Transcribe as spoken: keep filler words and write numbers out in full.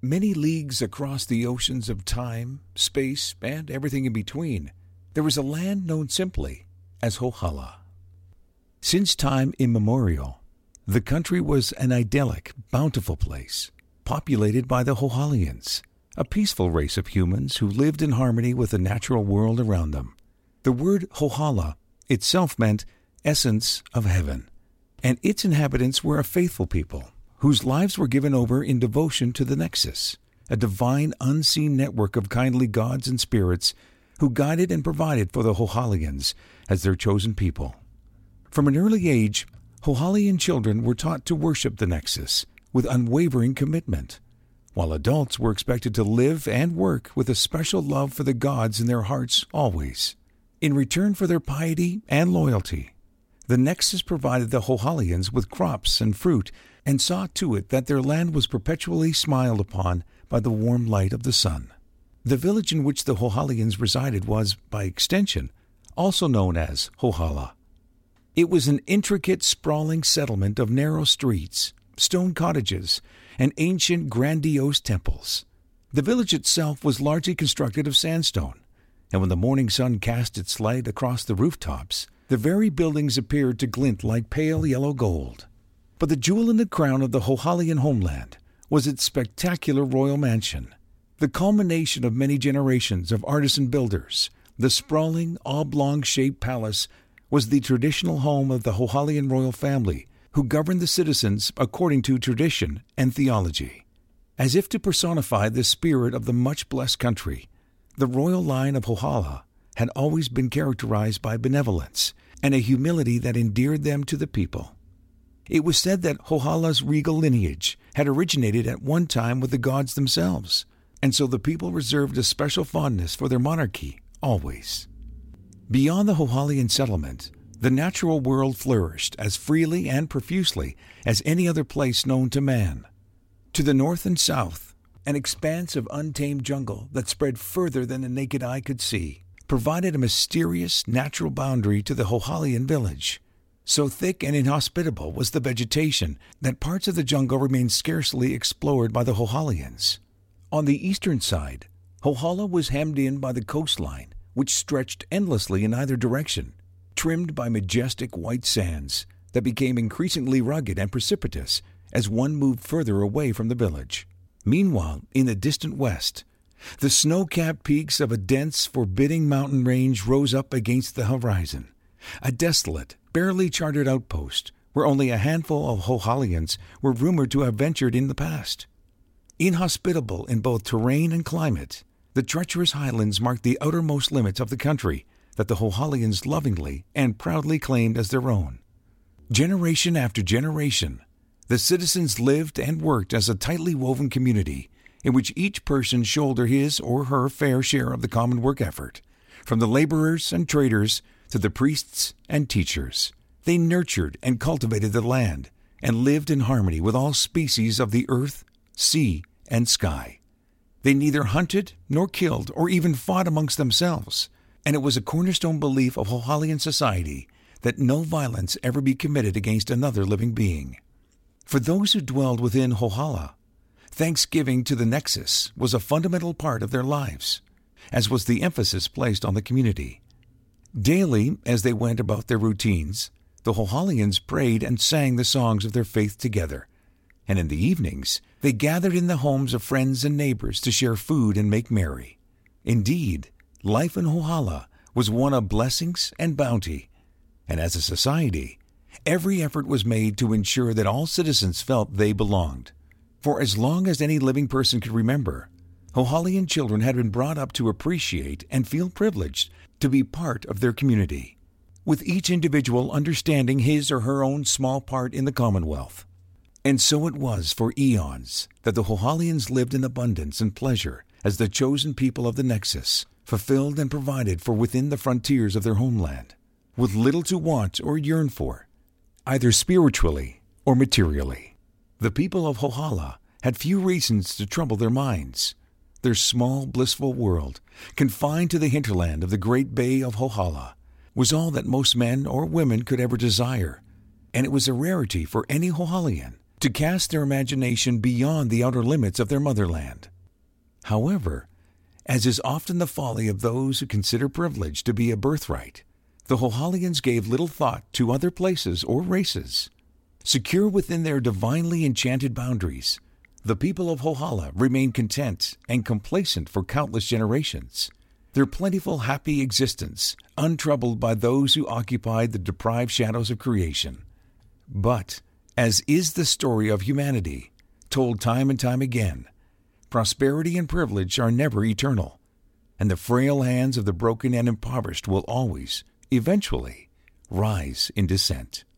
Many leagues across the oceans of time, space, and everything in between, there was a land known simply as Hohala. Since time immemorial, the country was an idyllic, bountiful place, populated by the Hohalians, a peaceful race of humans who lived in harmony with the natural world around them. The word Hohala itself meant essence of heaven, and its inhabitants were a faithful people whose lives were given over in devotion to the Nexus, a divine unseen network of kindly gods and spirits who guided and provided for the Hohalians as their chosen people. From an early age, Hohalian children were taught to worship the Nexus with unwavering commitment, while adults were expected to live and work with a special love for the gods in their hearts always. In return for their piety and loyalty, the Nexus provided the Hohalians with crops and fruit and saw to it that their land was perpetually smiled upon by the warm light of the sun. The village in which the Hohalians resided was, by extension, also known as Hohala. It was an intricate, sprawling settlement of narrow streets, stone cottages, and ancient, grandiose temples. The village itself was largely constructed of sandstone, and when the morning sun cast its light across the rooftops, the very buildings appeared to glint like pale yellow gold. But the jewel in the crown of the Hohalian homeland was its spectacular royal mansion, the culmination of many generations of artisan builders. The sprawling, oblong-shaped palace was the traditional home of the Hohalian royal family, who governed the citizens according to tradition and theology. As if to personify the spirit of the much-blessed country, the royal line of Hohala had always been characterized by benevolence and a humility that endeared them to the people. It was said that Hohala's regal lineage had originated at one time with the gods themselves, and so the people reserved a special fondness for their monarchy always. Beyond the Hohalian settlement, the natural world flourished as freely and profusely as any other place known to man. To the north and south, an expanse of untamed jungle that spread further than the naked eye could see provided a mysterious natural boundary to the Hohalian village. So thick and inhospitable was the vegetation that parts of the jungle remained scarcely explored by the Hohalians. On the eastern side, Hohala was hemmed in by the coastline, which stretched endlessly in either direction, trimmed by majestic white sands that became increasingly rugged and precipitous as one moved further away from the village. Meanwhile, in the distant west, the snow-capped peaks of a dense, forbidding mountain range rose up against the horizon, a desolate, barely charted outpost where only a handful of Hohalians were rumored to have ventured in the past. Inhospitable in both terrain and climate, the treacherous highlands marked the outermost limits of the country that the Hohalians lovingly and proudly claimed as their own. Generation after generation, the citizens lived and worked as a tightly woven community in which each person shouldered his or her fair share of the common work effort, from the laborers and traders to the priests and teachers. They nurtured and cultivated the land and lived in harmony with all species of the earth, sea, and sky. They neither hunted nor killed or even fought amongst themselves, and it was a cornerstone belief of Hohalian society that no violence ever be committed against another living being. For those who dwelled within Hohala, thanksgiving to the Nexus was a fundamental part of their lives, as was the emphasis placed on the community. Daily, as they went about their routines, the Hohalians prayed and sang the songs of their faith together, and in the evenings they gathered in the homes of friends and neighbors to share food and make merry. Indeed, life in Hohala was one of blessings and bounty, and as a society, every effort was made to ensure that all citizens felt they belonged. For as long as any living person could remember, Hohalian children had been brought up to appreciate and feel privileged to be part of their community, with each individual understanding his or her own small part in the Commonwealth. And so it was for eons that the Hohalians lived in abundance and pleasure as the chosen people of the Nexus, fulfilled and provided for within the frontiers of their homeland, with little to want or yearn for, either spiritually or materially. The people of Hohala had few reasons to trouble their minds. Their small, blissful world, confined to the hinterland of the great bay of Hohala, was all that most men or women could ever desire, and it was a rarity for any Hohalian to cast their imagination beyond the outer limits of their motherland. However, as is often the folly of those who consider privilege to be a birthright, the Hohalians gave little thought to other places or races. Secure within their divinely enchanted boundaries, the people of Hohala remained content and complacent for countless generations, their plentiful, happy existence untroubled by those who occupied the deprived shadows of creation. But, as is the story of humanity, told time and time again, prosperity and privilege are never eternal, and the frail hands of the broken and impoverished will always, eventually, rise in descent.